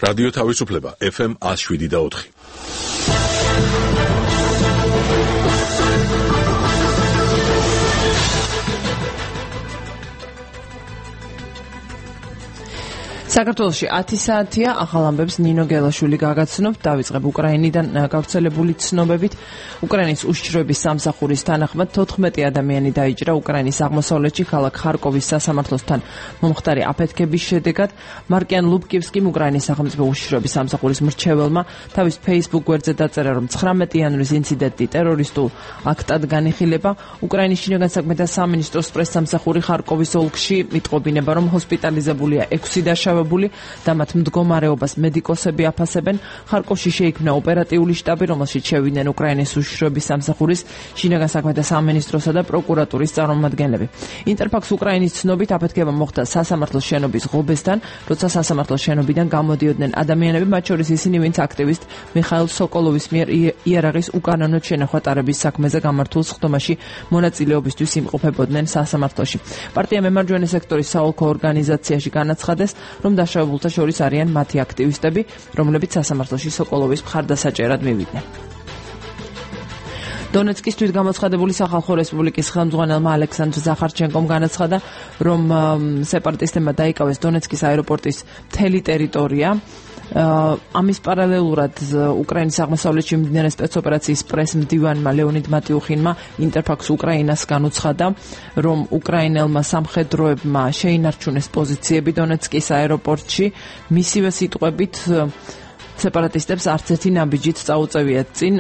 რადიო თავისუფლება FM 107.4. საქართველოში 10 საათია ახალ ამბებს ნინო გელაშვილი გაგაცნობთ. დავიწყებ უკრაინიდან გავრცელებული ცნობებით. უკრაინის უშიშროების სამსახურის თანახმად 14 ადამიანი დაიჭრა უკრაინის აღმოსავლეთში ქალაქ ხარკოვის სასამართლოსთან მომხდარი აფეთქების შედეგად. მარკიან ლუბკივსკიმ უკრაინის სახელმწიფო უშიშროების სამსახურის მრჩეველმა თავის Facebook გვერდზე დაწერა, რომ 19 იანვრის ინციდენტი ტერორისტულ აქტად განიხილება. უკრაინის შინაგან საქმეთა სამინისტროს პრესსამსახური ხარკოვის ოლქში იტყობინება, რომ ჰოსპიტალიზებულია 6 დაშავებული და მათ მდგომარეობას მედიკოსები აფასებენ. ხარკოვში შეიქმნა ოპერატიული შტაბი, რომელშიც შევიდნენ უკრაინის უშიშროების სამსახურის, შინაგან საქმეთა სამინისტროსა და პროკურატურის წარმომადგენლები. ინტერფაქს უკრაინის ცნობით აფეთქება მოხდა სასამართლოს შენობის ღობესთან, როცა სასამართლოს შენობიდან გამოდიოდნენ ადამიანები, მათ შორის ისინი, ვინც აქტივისტ მიხაილ სოკოლოვის მიერ იარაღის უკანონო შენახვა-ტარების საქმეზე გამართულ სხდომაში მონაწილეობისთვის იმყოფებოდნენ სასამართლოში. პარტია მემარჯვენე სექტორის საოლქო ორგანიზაციაში განაცხადეს, რომ დაშავებულთა შორის არიან მათი აქტივისტები, რომლებიც სასამართლოში სოკოლოვის მხარდასაჭერად მივიდნენ. დონეცკის თვითგამოცხადებული სახალხო რესპუბლიკის ხელმძღვანელმა ალექსანდრ ზახარჩენკომ განაცხადა, რომ სეპარატისტებმა დაიკავეს დონეცკის აეროპორტის მთელი ტერიტორია. ამის პარალელურად უკრაინის აღმოსავლეთში მიმდინარე სპეცოპერაციის პრესმდივანმა ლეონიდ მატიუხინმა ინტერფაქს უკრაინას განუცხადა, რომ უკრაინელმა სამხედროებმა შეინარჩუნეს პოზიციები დონეცკის აეროპორტში. მისივე სიტყვებით, სეპარატისტებს არც ერთი ნაბიჯით წაუწევიათ წინ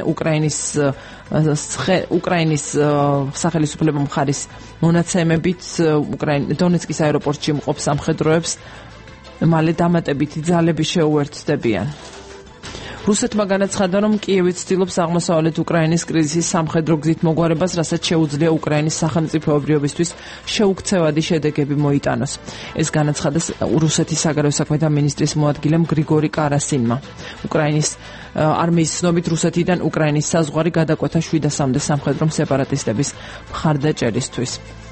უკრაინის სახელისუფლებო მხარის მონაცემებით დონეცკის აეროპორტში მყოფ სამხედროებს მალე დამატებითი ძალები შეუერთდებიან. რუსეთმა განაცხადა, რომ კიევი ცდილობს აღმოსავლეთ უკრაინის კრიზისის სამხედრო გზით მოგვარებას, რასაც შეუძლია უკრაინის სახელმწიფოებრიობისთვის შეუქცევადი შედეგები მოიტანოს. ეს განაცხადა რუსეთის საგარეო საქმეთა მინისტრის მოადგილემ გრიგორი კარასინმა. უკრაინის არმიის ცნობით, რუსეთიდან უკრაინის საზღვარი გადაკვეთა 700-მდე სამხედრო სეპარატისტების მხარდაჭერისთვის.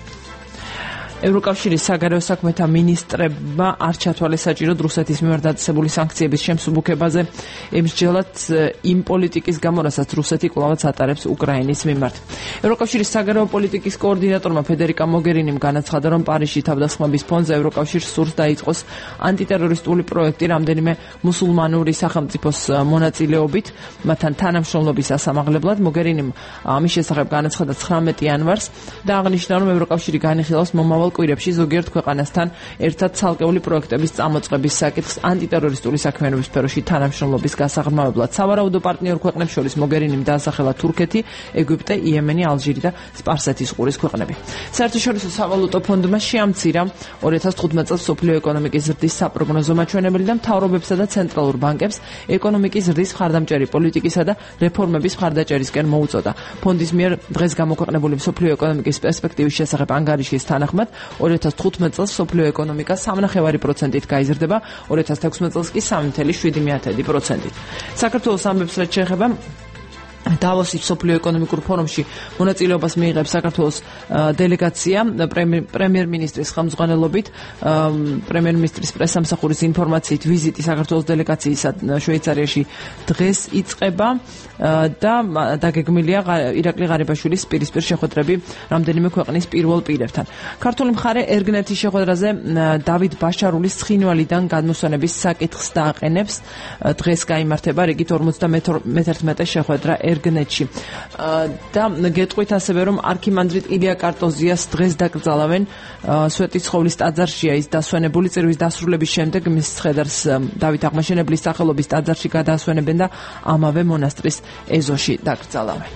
ევროკავშირის საგარეო საქმეთა მინისტრებმა არ ჩათვალეს საჭიროდ რუსეთის მიმართ დაწესებული სანქციების შემსუბუქებაზე ემსჯელად იმ პოლიტიკის გამო, რასაც რუსეთი კვლავაც ატარებს უკრაინის მიმართ. ევროკავშირის საგარეო პოლიტიკის კოორდინატორმა ფედერიკა მოგერინიმ განაცხადა, რომ პარიზში თავდასხმების ფონზე ევროკავშირს სურს დაიწყოს ანტიტერორისტული პროექტი რამდენიმე მუსულმანური სახელმწიფოს მონაწილეობით, მათთან თანამშრომლობის ასამაღლებლად. მოგერინიმ ამის შესახებ განაცხადა 19 იანვარს და აღნიშნა, რომ ევროკავშირი განიხილავს მომავალ კვირებში ზოგიერთ ქვეყანასთან ერთად ცალკეული პროექტების წამოწყების საკითხს ანტიტერორისტული საქმიანობის სფეროში თანამშრომლობის გასაღრმავებლად. სავარაუდო პარტნიორ ქვეყნებს შორის მოგერინიმ დაასახელა თურქეთი, ეგვიპტე, იემენი, ალჟირი და სპარსეთის ყურის ქვეყნები. საერთაშორისო სავალუტო ფონდმა შეამცირა 2015 წელს მსოფლიო ეკონომიკის ზრდის საპროგნოზო მაჩვენებელი და მთავრობებსა და ცენტრალურ ბანკებს ეკონომიკის ზრდის მხარდამჭერი პოლიტიკისა და რეფორმების მხარდაჭერისკენ მოუწოდა. ფონდის მიერ დღეს გამოქვეყნებული მსოფლიო ეკონომიკის პერსპექტივის შესახებ ანგარიშის თანახმად 2015 წელს მსოფლიო ეკონომიკა 3.5%-ით გაიზრდება, 2016 წელს კი 3.7%-ით. საქართველოს ამბებს რაც შეეხება დავოსის მსოფლიო ეკონომიკურ ფორუმში მონაწილეობას მიიღებს საქართველოს დელეგაცია პრემიერ-მინისტრის ხელმძღვანელობით. პრემიერ-მინისტრის პრესსამსახურის ინფორმაციით ვიზიტი საქართველოს დელეგაციისა შვეიცარიაში დღეს იწყება და დაგეგმილია ირაკლი ღარიბაშვილის პირისპირ შეხვედრები რამდენიმე ქვეყნის პირველ პირებთან. ქართული მხარე ერგნეთის შეხვედრაზე დავით ბაშარულის ცხინვალიდან გადმოსვენების საკითხს დააყენებს. დღეს გაიმართება რიგით 51 შეხვედრა ერგნეთში. და გეტყვით ასევე, რომ არქიმანდრიტ ილია კარტოზიას დღეს დაკრძალავენ სვეტიცხოვლის ტაძარშია ის დასვენებული. წირვის დასრულების შემდეგ მის ცხედარს დავით აღმაშენებლის სახელობის ტაძარში გადაასვენებენ და ამავე მონასტრის ეზოში დაკრძალავენ.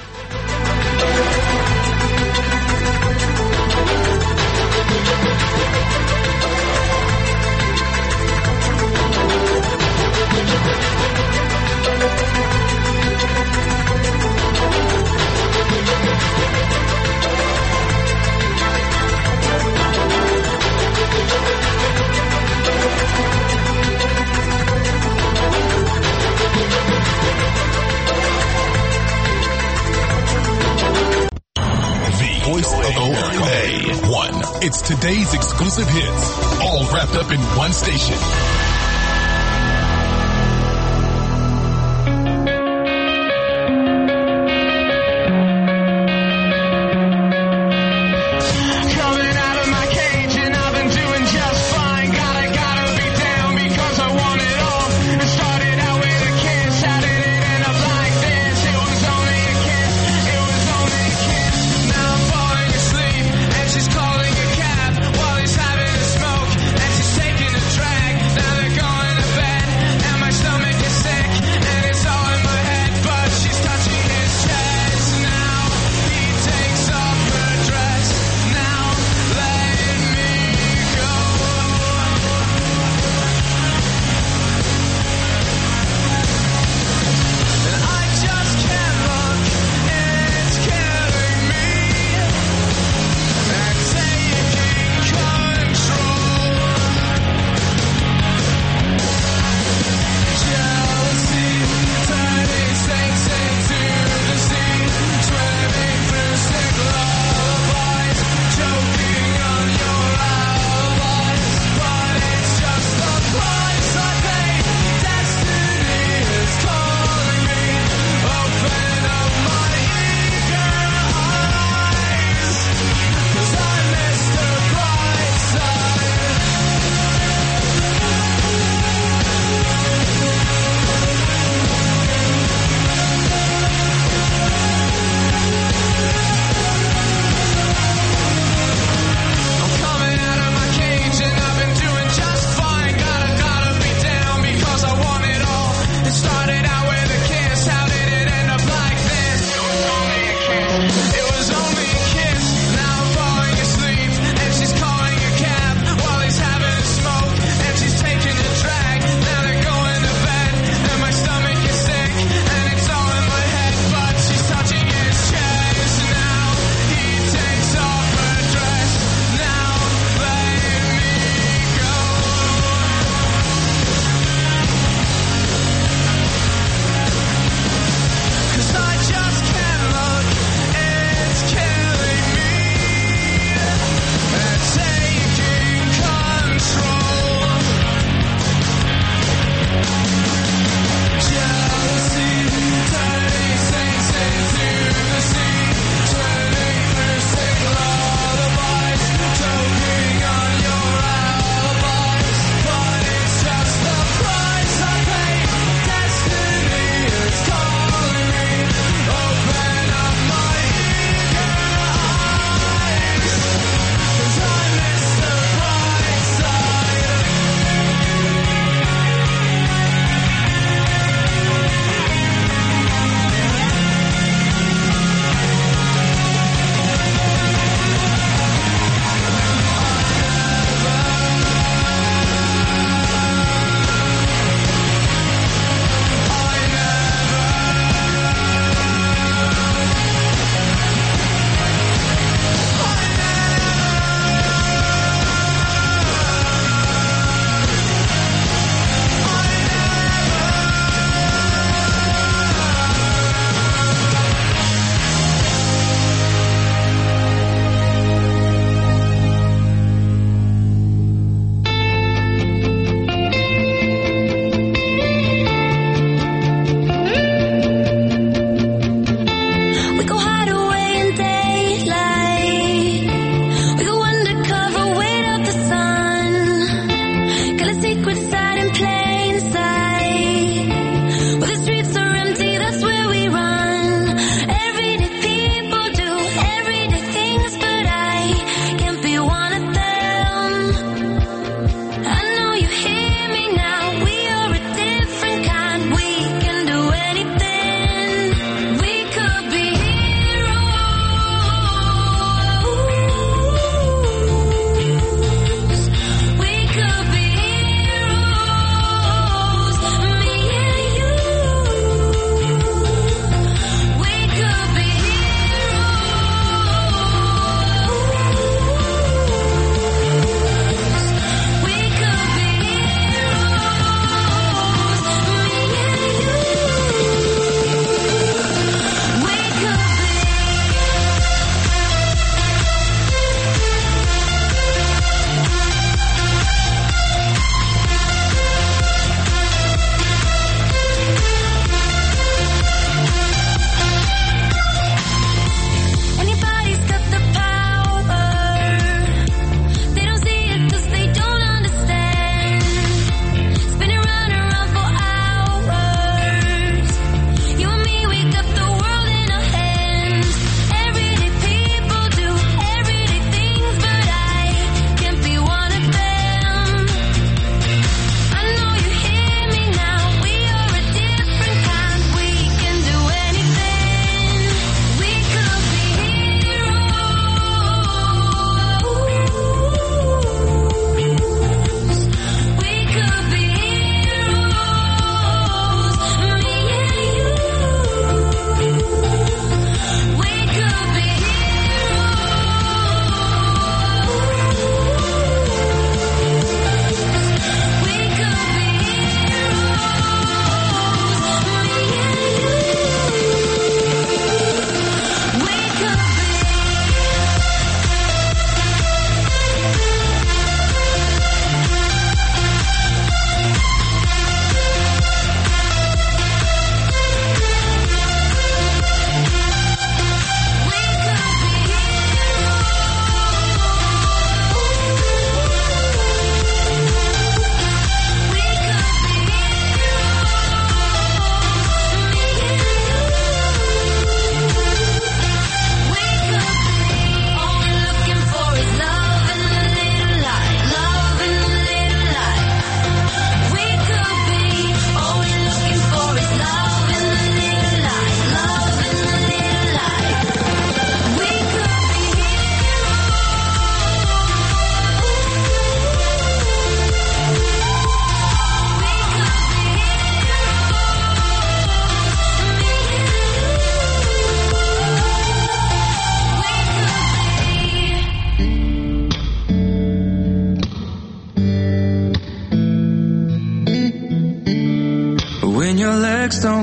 It's today's exclusive hits, all wrapped up in one station.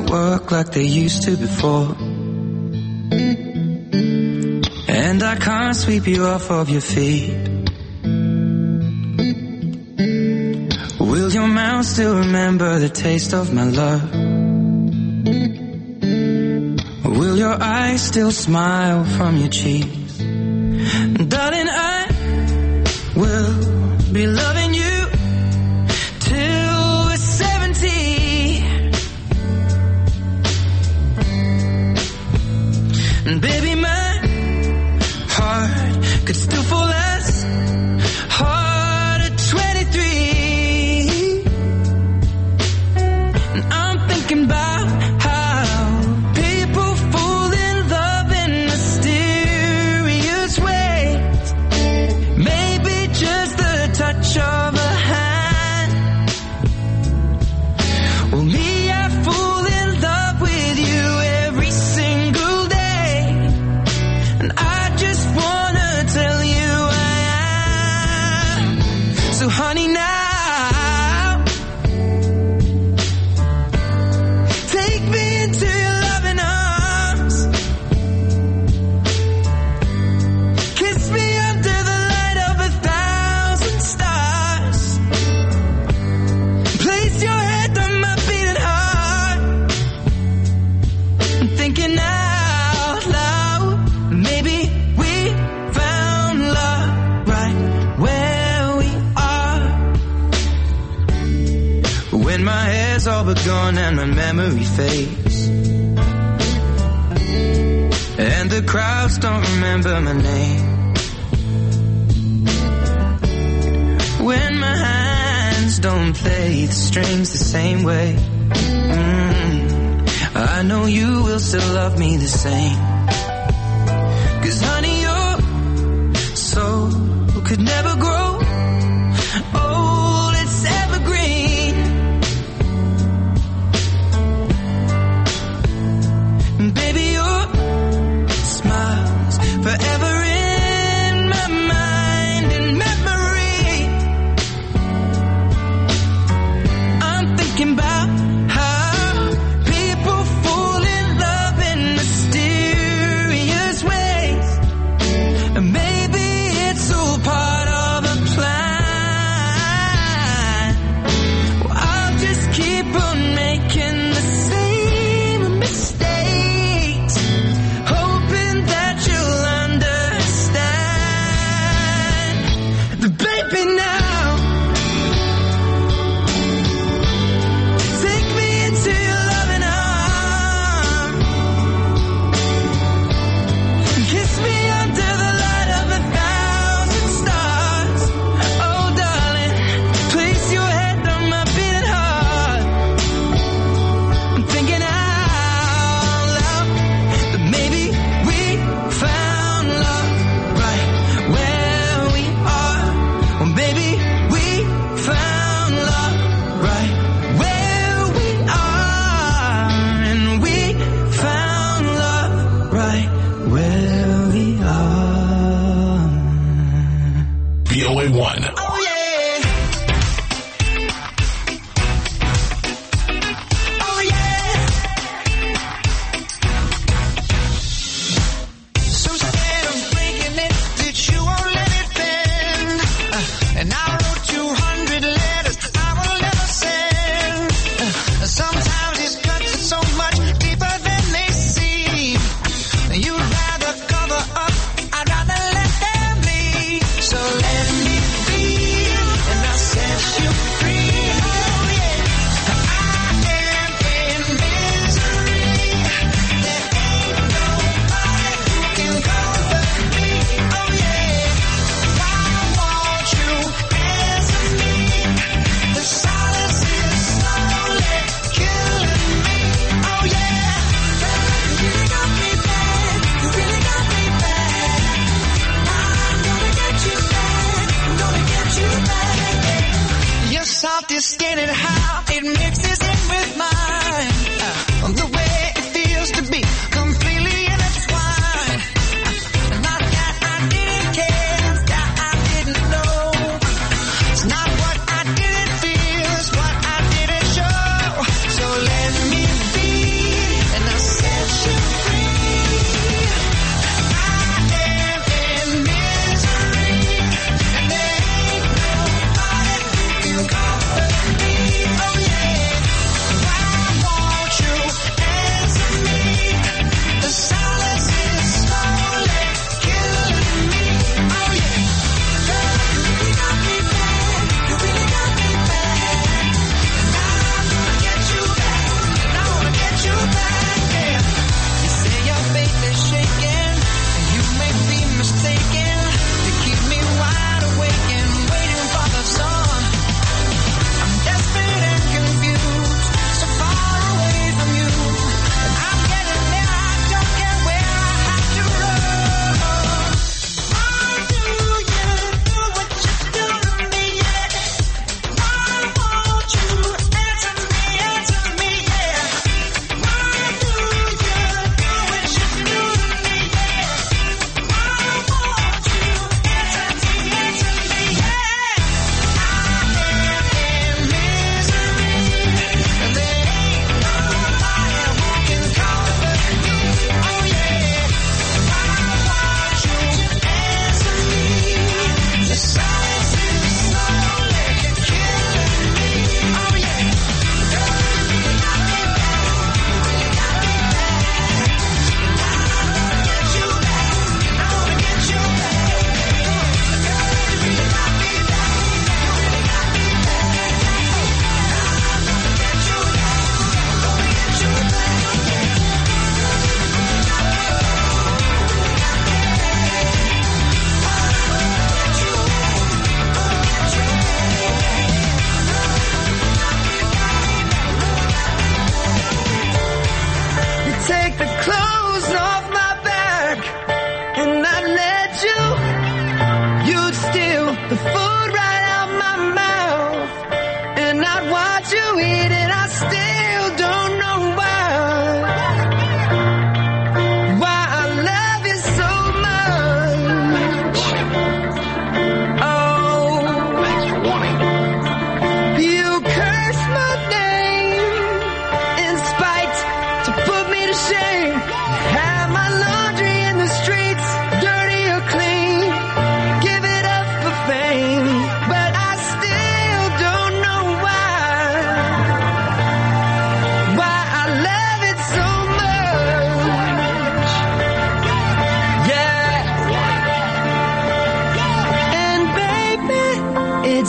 work like they used to before. And I can't sweep you off of your feet. Will your mouth still remember the taste of my love? Will your eyes still smile from your cheeks? Darling, I will be loving you till we're 70. And baby, my heart could still fall as hard at 23. And I'm thinking about how people fall in love in mysterious ways. Maybe just the touch of a hand. Well, me, I fall in love with you every single day. And I just wanna tell you I am. So honey, now take me into your loving arms. Kiss me under the light of 1,000 stars. Place your head on my beating heart. I'm thinking out loud, maybe we found love right where we are. When my hair's all but gone and my memory fades, and the crowds don't remember my name, when my hands don't play the strings the same way, I know you will still love me the same. 'Cause honey, your soul could never grow old, it's evergreen. And baby, your smile's forever in my mind and memory. I'm thinking about how people fall in love in mysterious ways. And maybe it's all part of a plan. Well, I'll just keep on making the same mistakes, hoping that you'll understand. But baby, now take me into your loving arms. Kiss me under the light of 1,000 stars. Oh darling, place your head on my beating heart. I'm thinking out loud that maybe we found love right where we are. Or maybe we found love right where we are. And we found love right where we are. VOA1. Oh yeah. Oh yeah. So instead of breaking it, did you won't let it bend? And I wrote 200 letters I will never send. Sometimes these cuts are so much deeper than they seem. You'd rather cover up, I'd rather let them be. So let me be, and I'll set you free. Oh yeah, I am in misery. There ain't nobody who can comfort me. Oh yeah, I want you answer me. The silence is slowly killing me. Oh yeah, you really got me bad. You really got me bad. I'm gonna get you back. I'm gonna get you back. Your soft skin and how it mixes in with mine. The way it feels to be completely intertwined. Not that I didn't care, it's that I didn't know. It's not what I didn't feel, it's what I didn't show. So let me be,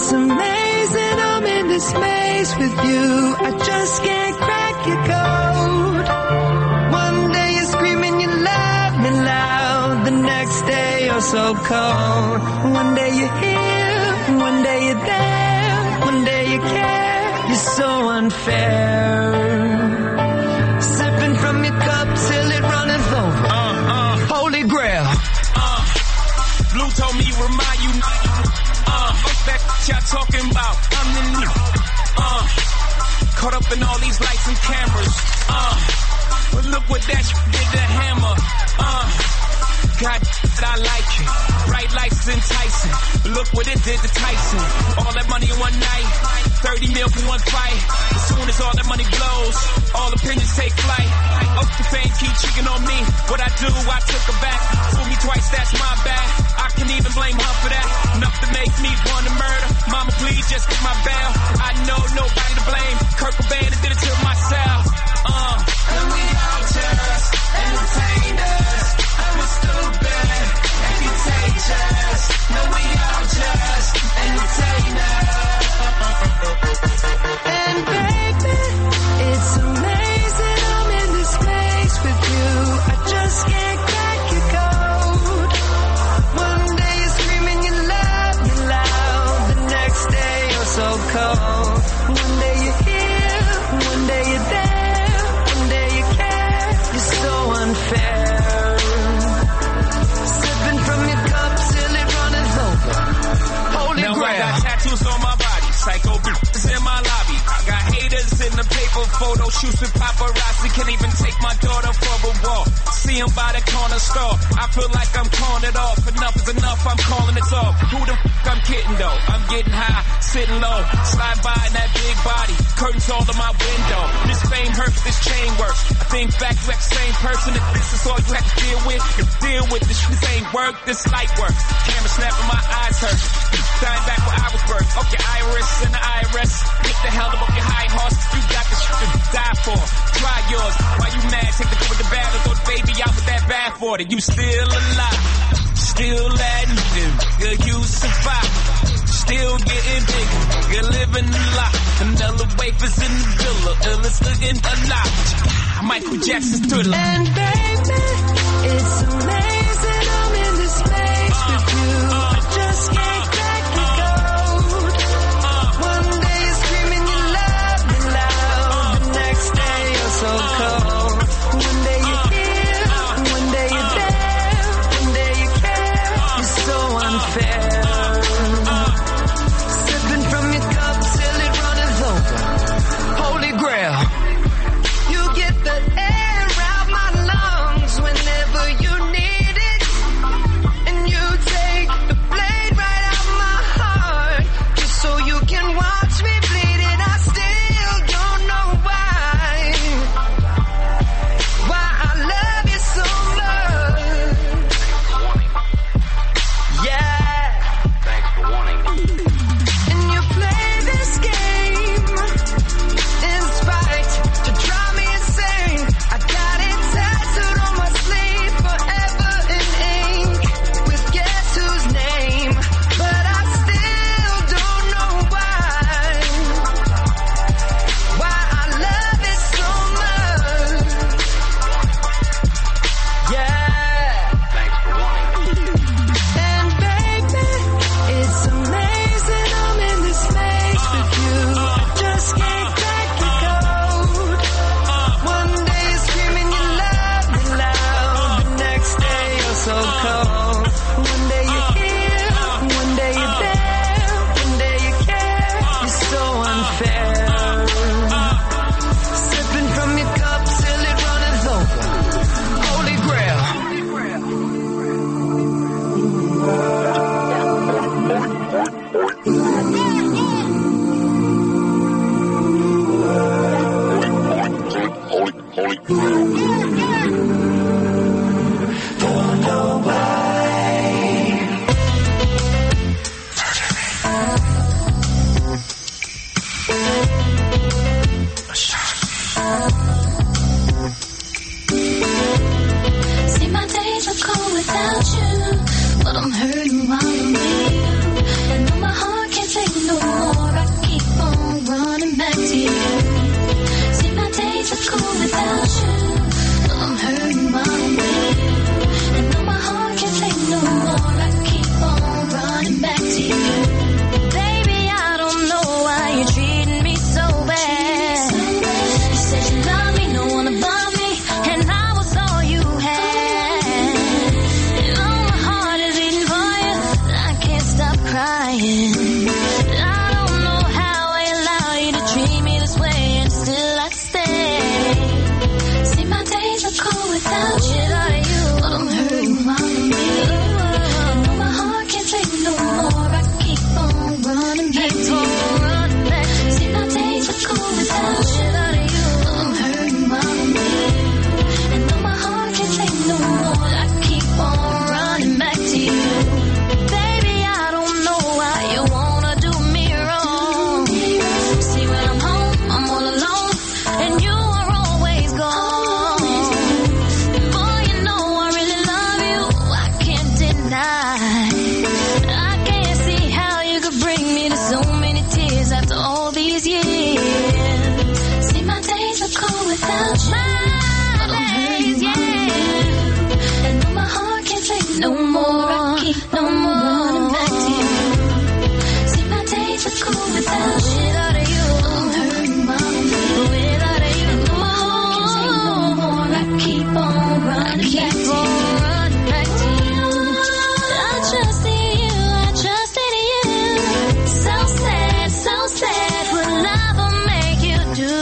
It's amazing I'm in this maze with you. I just can't crack your code. One day you're screaming you love me loud. The next day you're so cold. One day you're here, one day you're there. One day you care, you're so unfair. Sipping from your cup till it runneth over. Holy grail. Blue told me remind you. What's that y'all talking about? I'm the new. Caught up in all these lights and cameras. But look what that did to Hammer. God, I like it. Bright lights enticing. Look what it did to Tyson. All that money in one night. 30 mil for one fight. As soon as all that money blows, all opinions take flight. Up the fame keep cheating on me. What I do, I took her back. Fool me twice, that's my bad. I can even blame her for that. Enough to make me want to murder. Mama, please just get my bail. I know nobody to blame. Kurt Cobain did it to myself. And we all just entertainers. I'm a stupid and contagious. No, we all just entertainers. And baby, it's amazing I'm in this place with you. I just can't crack your code. One day you're screaming you love me loud. The next day you're so cold. One day you're here, one day you're there. One day you care, you're so unfair. Sipping from your cup till it runneth over. Holy now grail. I got tattoos on my body. Psycho bitches in my lobby. I got haters in the paper photo shoots with paparazzi. Can't even take my daughter for a walk. See him by the corner store. I feel like I'm calling it off. Enough is enough, I'm calling it off. Who the f*** I'm kidding though? I'm getting high, sitting low. Slide by in that big body. Curtains all in my window. This fame hurts, this chain works. I think back to that same person. If this is all you have to deal with, you deal with this. This ain't work, this light work. Camera snapping, my eyes hurt. Dying back where I was birthed. Okay, Iris and the IRS. Get the hell up your high horse. You got the shit to die for. Try yours. Why you mad? Take the good with the bad and throw the baby out with that bad for it. You still alive. Still living. Good, you survive. Still getting bigger. You're living a lot. Vanilla wafers in the villa. Illest looking alive. Michael Jackson's Thriller. And baby, it's amazing I'm in this place with you. I just can't crack your code. One day you're screaming you love me loud. The next day you're so cold. One day you're here, one day you're there. One day you care, you're so unfair. Sipping from your cup till it runneth over. Holy grail. You get the air out my lungs whenever you need it. And you take the blade right out my heart just so you can watch me bleed. And I still don't know why I love you so much. Yeah. Thanks for warning me. And you play this game in spite to drive me insane. I got it tattooed on my sleeve forever in ink with guess whose name. But I still don't know why I love it so much. Yeah. Thanks for warning me. And baby, it's amazing I'm in this place with you. I just can't crack your code. One day you're screaming you love me loud. The next day you're so cold. One day you're here, one day you're there. One day you care, you're so unfair. Sipping from your cup till it runneth over. Holy grail. See, my days are cold without you, but I'm hurting while I'm with you. And though my heart can't take no night. I can't see how you could bring me to so many tears after all these years. See, my days are cold without you. My days, yeah. And though my heart can't take no more, I keep no more running back to you. See, my days are cold without you. Without you, I'm hurting, mama. Without you, and though my heart can't take no more, I keep on running back to you. I trusted you, I trusted you. So sad, what love will make you do.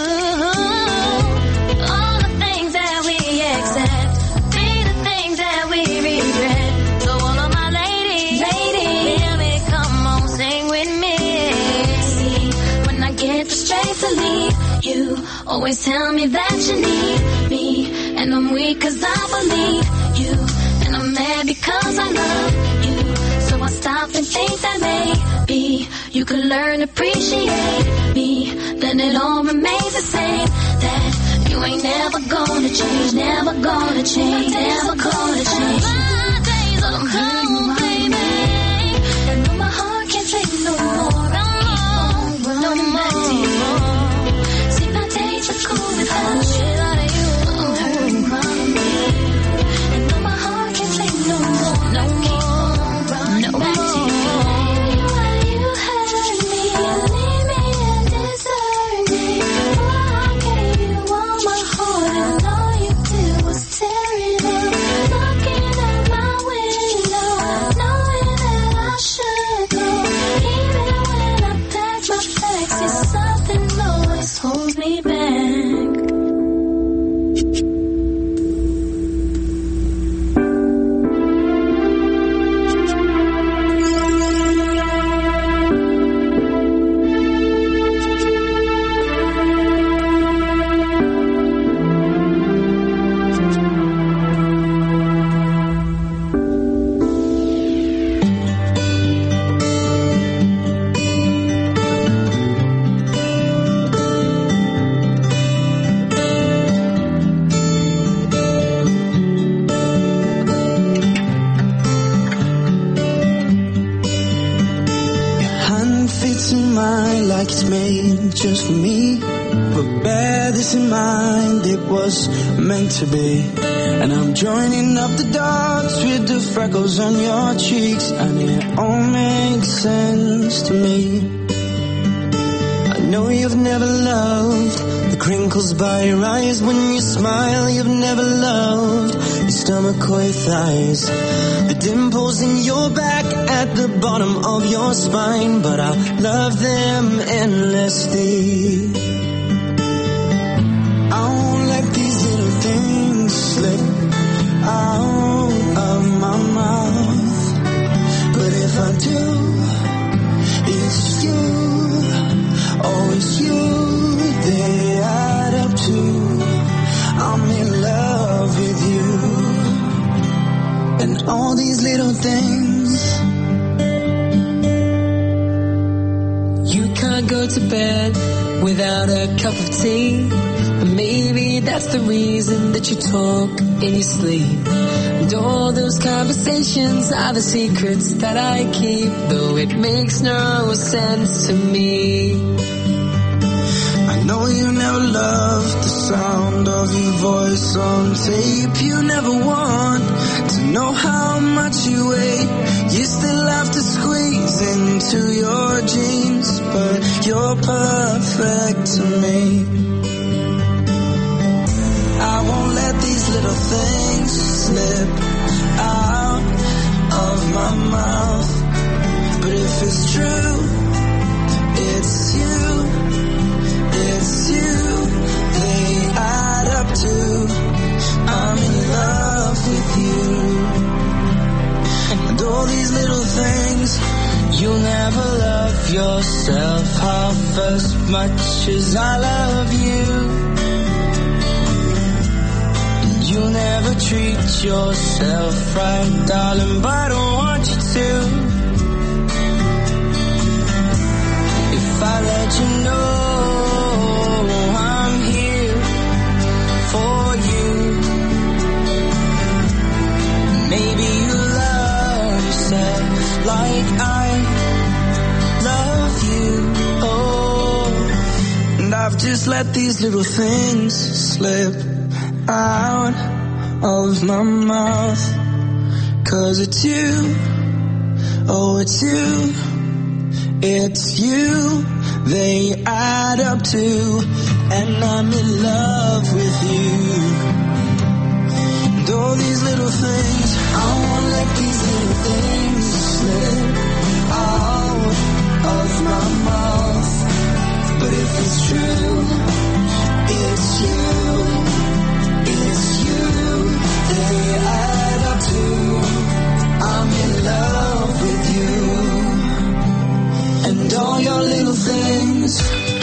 All the things that we accept, be the things that we regret. So all of my ladies, hear me, come on, sing with me. See, when I get the strength to leave, you always tell me that you need me. And I'm weak 'cause I believe you. And I'm mad because I love you. So I stop and think that maybe you could learn to appreciate me. Then it all remains the same. That you ain't never gonna change, never gonna change, never gonna change. My days are cold, baby. And though my heart can't take no more, no more. See, my days are cold without you. I'm hurting, mommy. And though my heart can't take no more, no back to you. Why you hurt me, leave me and desert me? Why I gave you all my heart and all you did was tear it up. Looking out my window, knowing that I should go. Even when I pack my bags, it's something always holds me back. Like it's made just for me, but bear this in mind, it was meant to be. And I'm joining up the dots with the freckles on your cheeks, and it all makes sense to me. I know you've never loved the crinkles by your eyes when you smile. You've never loved your stomach or your thighs, the dimples in your back at the bottom of your spine, but I love them endlessly. I won't let these little things slip out of my mouth, but if I do, it's you, oh it's you they add up to. I'm in love with you, and all these little things. You can't go to bed without a cup of tea, and maybe that's the reason that you talk in your sleep. And all those conversations are the secrets that I keep, though it makes no sense to me. I know you never loved the sound of your voice on tape. You never want to know how much you weigh. You still have to squeeze into your jeans, but you're perfect to me. I won't let these little things slip out of my mouth, but if it's true, it's you, it's you they add up to. I'm in love with you, and all these little things. You'll never love yourself half as much as I love you. You'll never treat yourself right, darling, but I don't want you to. If I let you know I'm here for you, maybe you love I've just let these little things slip out of my mouth. 'Cause it's you, oh it's you, it's you they add up to, and I'm in love with you. And all these little things, I won't let these little things slip out of my mouth. But if it's true, it's you they add up to. I'm in love with you and all your little things.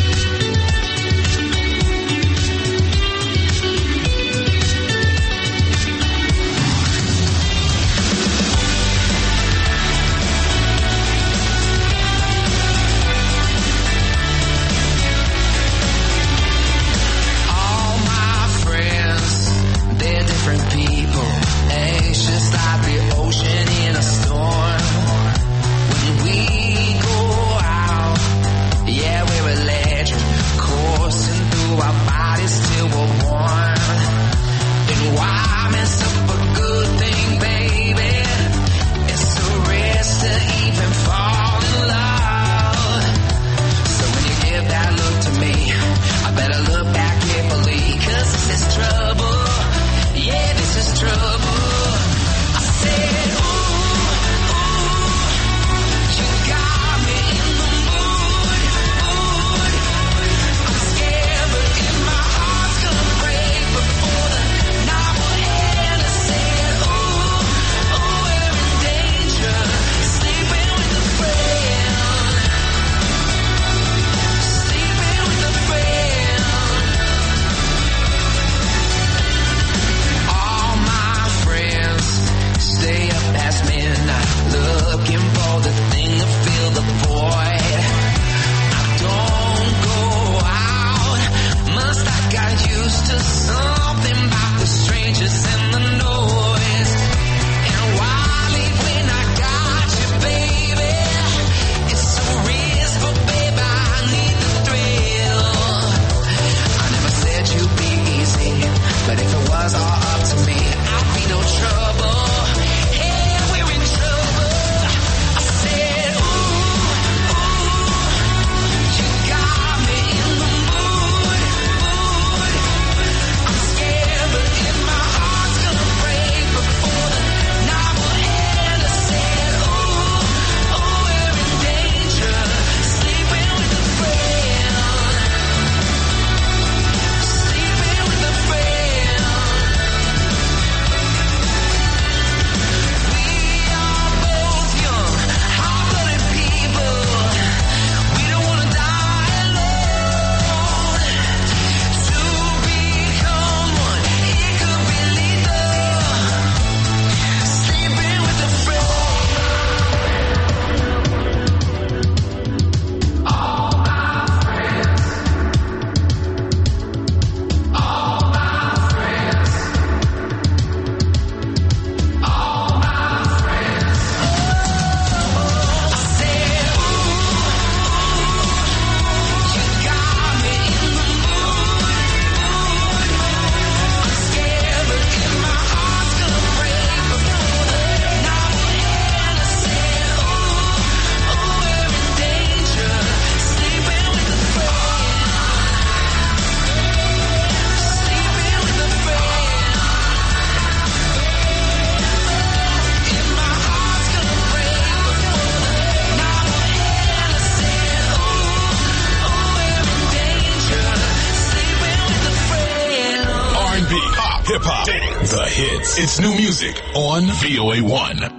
hip-hop, the hits. It's new music on VOA1.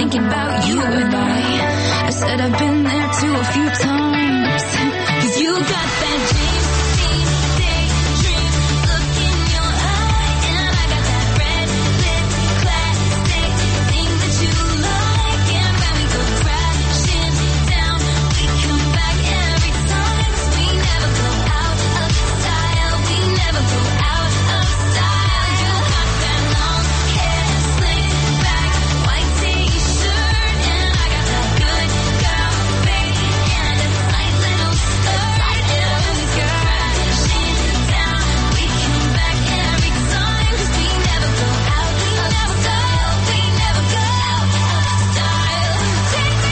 thinking about you goodbye. I said I've been there too a few times. 'Cause you got that James Dean daydream look in your eye, and I got that red lip classic thing that you like. And when we go crashing down, we come back every time. 'Cause we never go out of style. We never go out of style. You got that long hair slicked back, white t-shirt, and I got that good girl face and a tight little skirt. And when we go crashing down, we come back every time. 'Cause we never go out of style. We never go out of style. Take me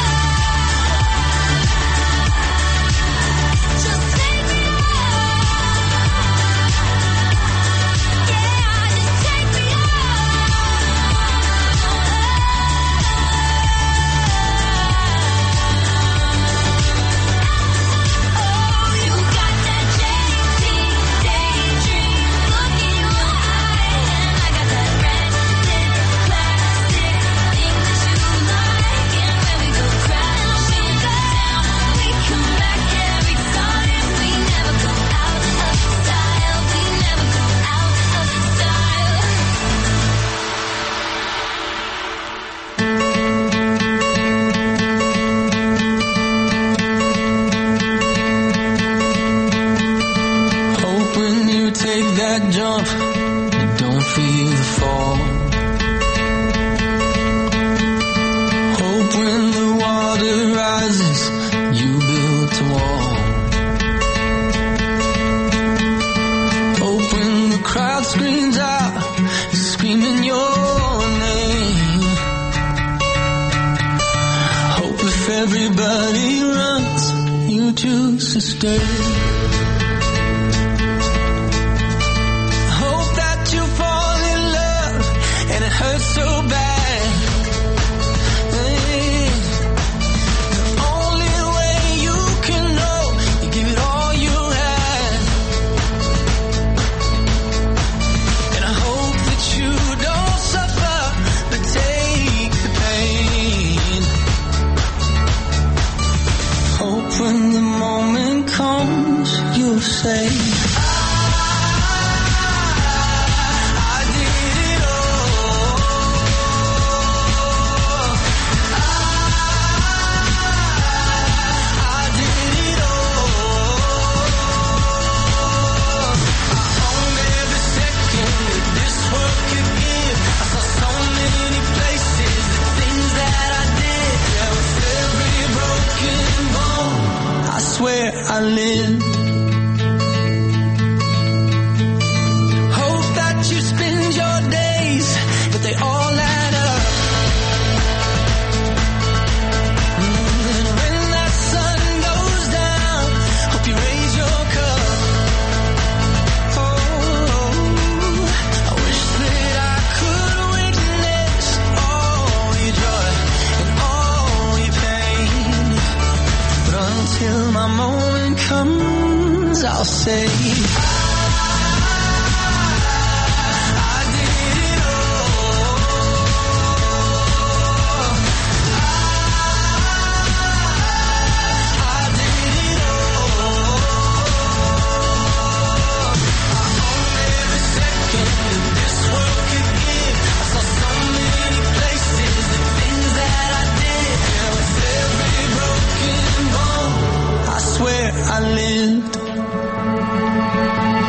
out. Just take me out. Yeah, just take me out. Oh, you got that JD daydream look in your eye, and I got that red lip plastic thing that you like. And when we go crashing down, we come back every time. We never go out of style. We never go out of style. Hope when you take that jump, you don't feel the fall. Hope when the water rises, you build a wall. Hope when the crowd screams out, screaming your name. Hope if everybody runs, you choose to stay. Hope that you fall in love and it hurts so bad. Hey, the only way you can know, you give it all you have. And I hope that you don't suffer, but take the pain. Hope when the moment comes, you'll say, I did it all. I did it all. I owned every second that this world could give. I saw so many places, the things that I did. Yeah, with every broken bone, I swear I lived. Hope that you spend your days, but they all add up. And when that sun goes down, hope you raise your cup. Oh, I wish that I could witness all your joy and all your pain. But until my moment comes, I'll say, I did it all. I did it all. I owned every second that this world could give. I saw so many places, the things that I did. Yeah, with every broken bone, I swear I lived.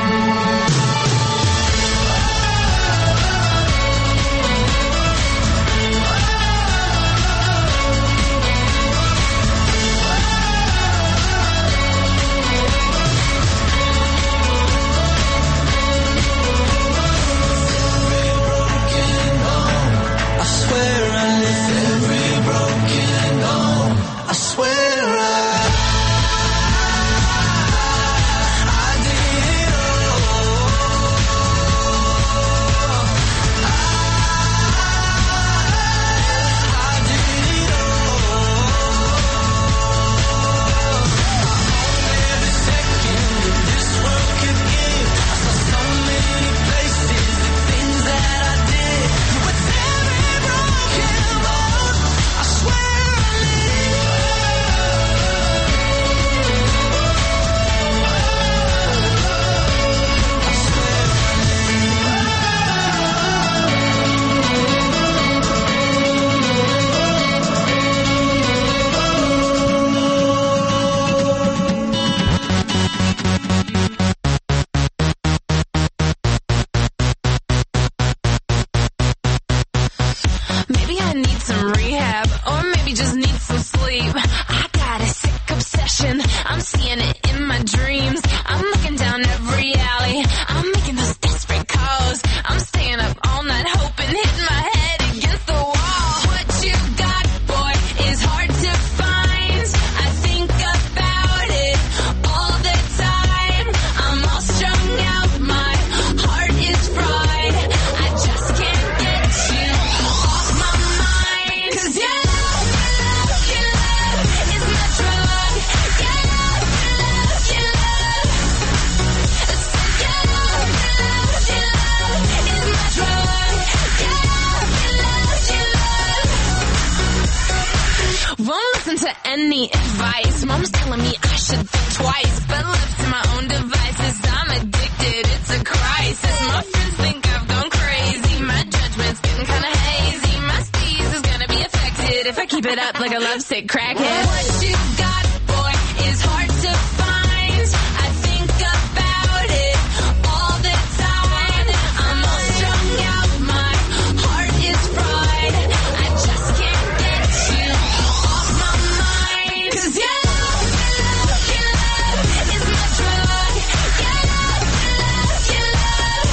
Won't listen to any advice. Mom's telling me I should think twice, but left to my own devices, I'm addicted. It's a crisis. My friends think I've gone crazy. My judgment's getting kind of hazy. My speed is gonna be affected if I keep it up like a lovesick crackhead. What you got, boy, is hard to find. I think about it all the time. I'm all strung out. My heart is fried. I just can't get you off my mind. 'Cause your love is my drug. Your love is my drug.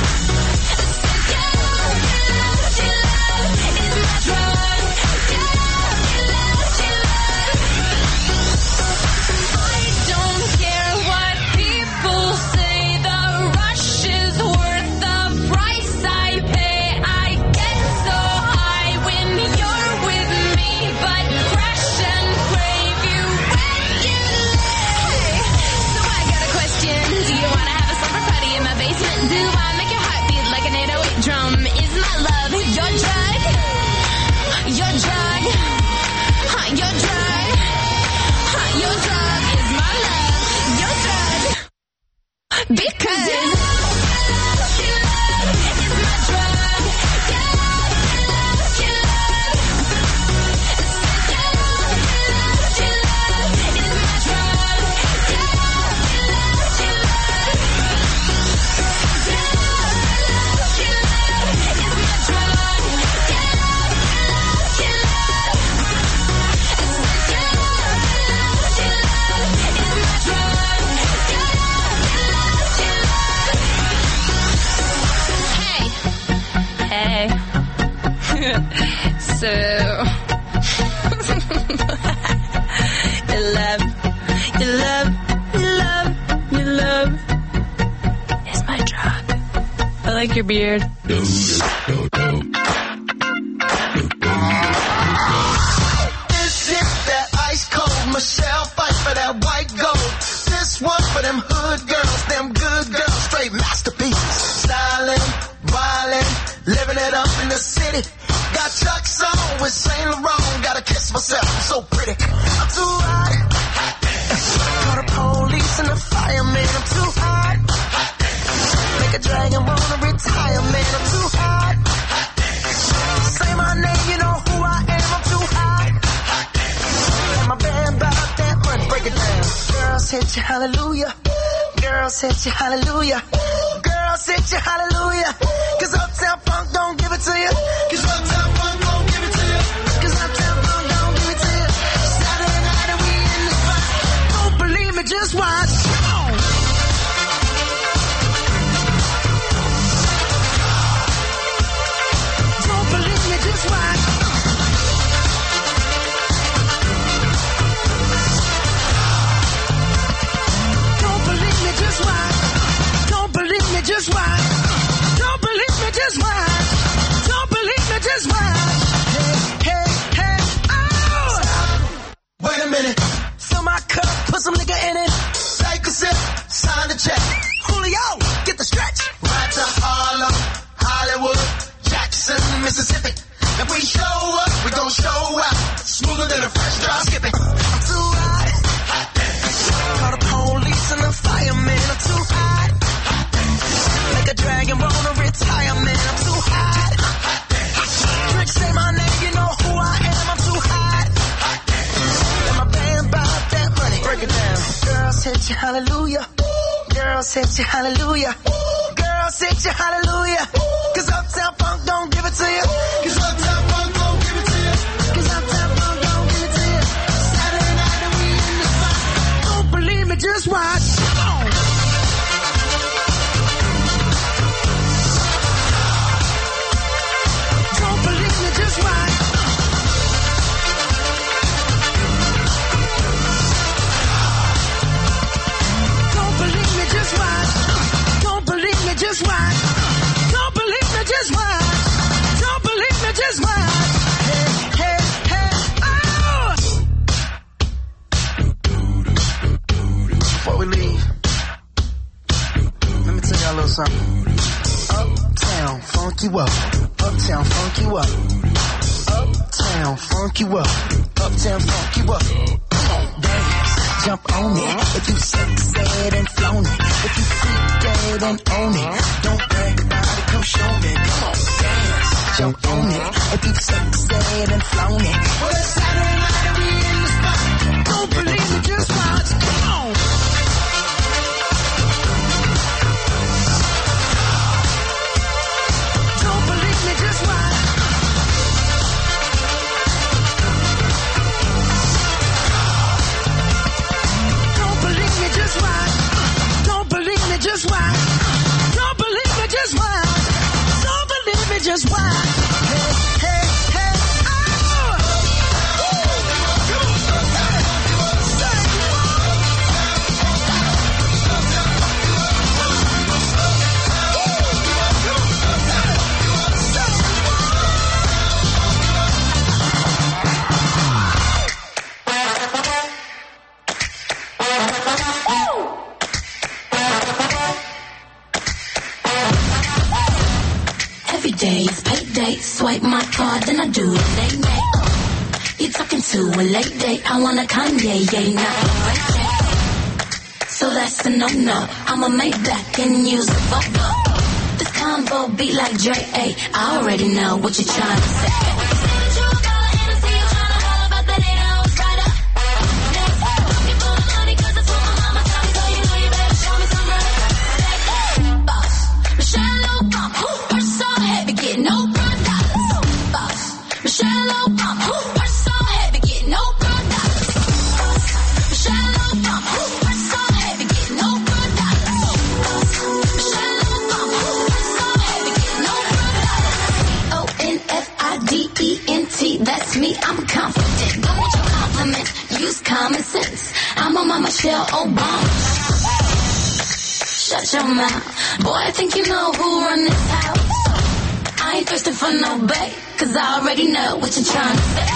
I don't care what people say. The rush is worth the price I pay. I get so high when you're with me, but crash and crave you when you lay. So I got a question. Do you wanna have a slumber party in my basement? Do I make your heart beat like an 808 drum? Is my love your drug? Your drug? Your drug? Your drug is my love. Your drug. Because your love is my drug. Your love is my Hey. So your love is my drug. I like your beard. This is that ice cold Michelle fight for that white gold. This one for them hood girls, them good girls, straight masterpieces. Styling, wildin', living it up in the city. Got Chuck's on with Saint Laurent. Gotta kiss myself, I'm so pretty. I'm too hot. Call the police and the fireman. I'm too hot. Make a dragon wanna retire, man. I'm too hot. Say my name, you know who I am. I'm too hot. And my band bought that money. Break it down. Girls hit you, hallelujah. Girls hit you, hallelujah. Girls hit you, hallelujah. 'Cause Uptown Funk don't give it to you. 'Cause Uptown Funk don't give it to you. 'Cause Uptown Funk don't give it to you. Saturday night and we in the spot. Don't believe me, just watch. Come on. Don't believe me, just watch. Don't believe me, just watch. Don't believe me, just watch. Don't believe me, just watch. Don't believe me, just watch. Hey, hey, hey, oh! Wait a minute. Fill my cup, put some nigga in it. Take a sip, sign the check. Julio, get the stretch. Right to Harlem, Hollywood, Jackson, Mississippi. If we show up, we gon' show out. Smoother than a fresh drop skipping. I'm too hot. Call the police and the fireman. I'm too hot. Make a dragon wanna retire, man. I'm too hot. Trick, say my name, you know who I am. I'm too hot. And my band bought that money. Break it down. Girls hit you, hallelujah. Girls hit you, hallelujah. Girls hit you, hallelujah. 'Cause Uptown Funk don't give it to you. 'Cause Uptown Funk don't give it to you. 'Cause Uptown Funk don't give it to you. Saturday night and we in the spot. Don't believe me, just watch. Come on. Don't believe me, just watch. Don't believe me, just watch. Don't believe me, just watch. Don't believe me, just watch. Don't believe me, just watch. Hey, hey, hey, oh! Before we leave, let me tell y'all a little something. Uptown, funk you up. Uptown, funk you up. Uptown, funk you up. Uptown funk you up. Come on, dance, jump on it. If you said and flown it, if you freak dead and own it, don't brag about it, come show me. Come on, dance, jump on it. If you said and flown it, well it's Saturday night and we in the spot. Don't believe me, just watch. Come on. Don't believe me, just watch. Don't believe me, just watch. Don't believe me, just watch. Don't believe me, just watch. Don't believe me, just watch. Hey, hey, hey, oh! Every day is payday. Swipe my card, then I do it. They may. You're talking to a late date. I want a Kanye, yeah, not a Ray J. So that's a no-no. I'ma make back and use a Volvo. This combo be like Dre, ayy. I already know what you're trying to say. That's me, I'm confident. Don't want your compliments, use common sense. I'm on my Michelle Obama. Shut your mouth. Boy, I think you know who run this house. I ain't thirsting for no bait, cause I already know what you're trying to say.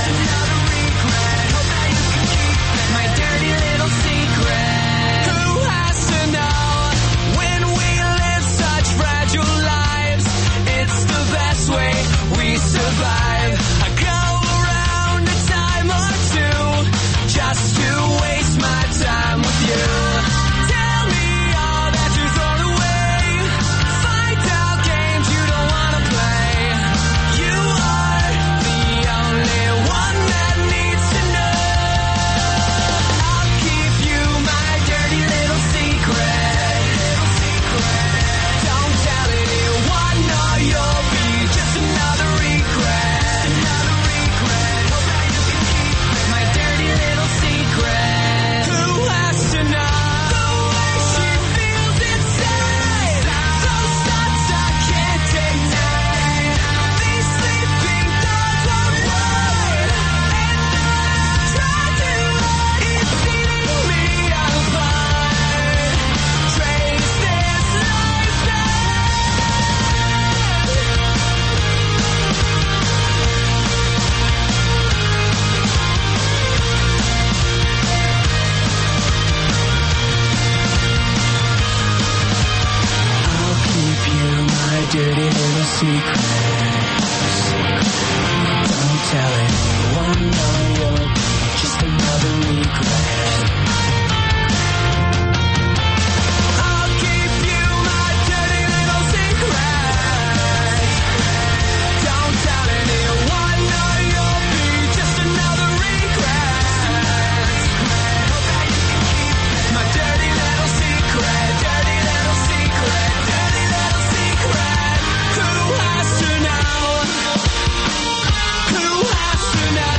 Who secrets. Don't tell anyone, no, you're just another regret. I'll keep you my dirty little secret. Don't tell anyone, no, you'll be just another regret. My dirty little secret, dirty little secret, dirty little secret. Who has to know? Who has to know?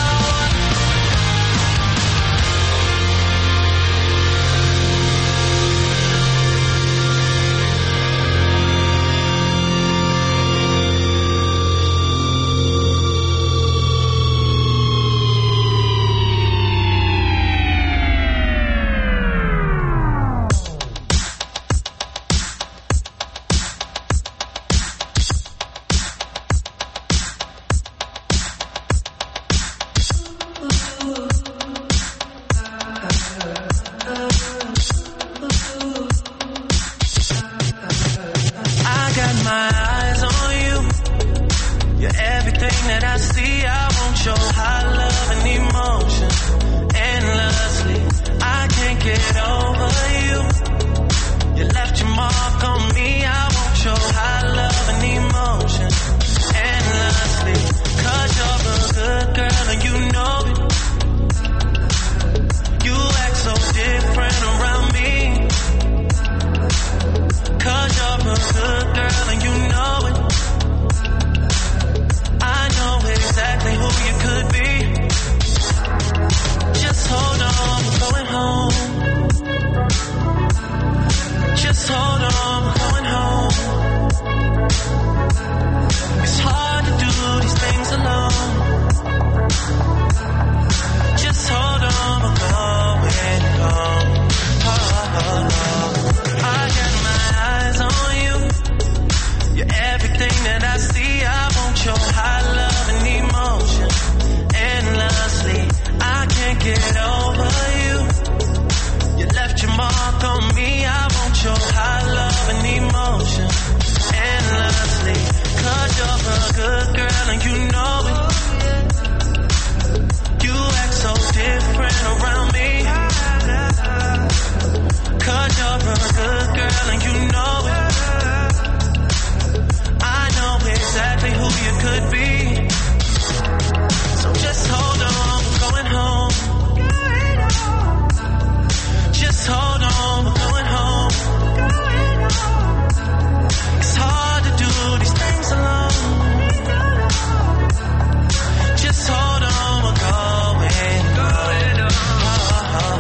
I got my eyes on you. You're everything that I see. I want your high love and emotion endlessly. I can't get over you. You left your mark on me. I want your high love and emotion endlessly. 'Cause you're a good girl and you know it. You act so different around me. 'Cause you're a good girl and you know it. I know exactly who you could be. Just hold on, we're going home. Just hold on, we're going home. It's hard to do these things alone. Just hold on, we're going home. I got my eyes on you. You're everything that I see. I want your high love and emotion endlessly. I can't get over you. You left your mark on me. I want your high love and emotion endlessly. 'Cause you're a good girl and you know it. You act so different around me. 'Cause you're a good girl and you know it. I know exactly who you could be. So just hold on, we're going home. Just hold on, we're going home. It's hard to do these things alone. Just hold on, we're going home.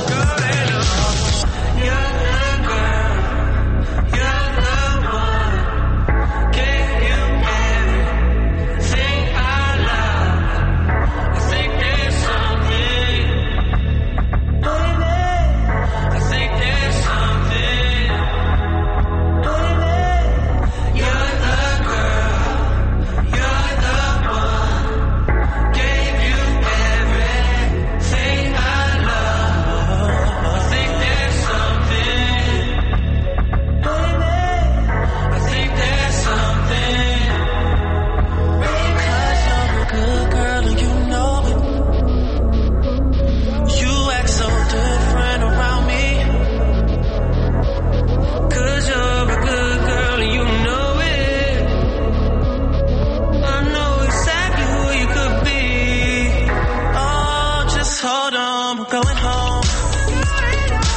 You're the girl, you're the one. Gave you everything I love. I think there's something, baby. I think there's something, baby. You're the girl, you're the one. Gave you everything I love. I think there's something, baby. I think there's something. 'Cause you're a good girl and you know it. You act so different around me. 'Cause you're a good girl and you know it. I know exactly who you could be. Oh, just hold on, we're going home.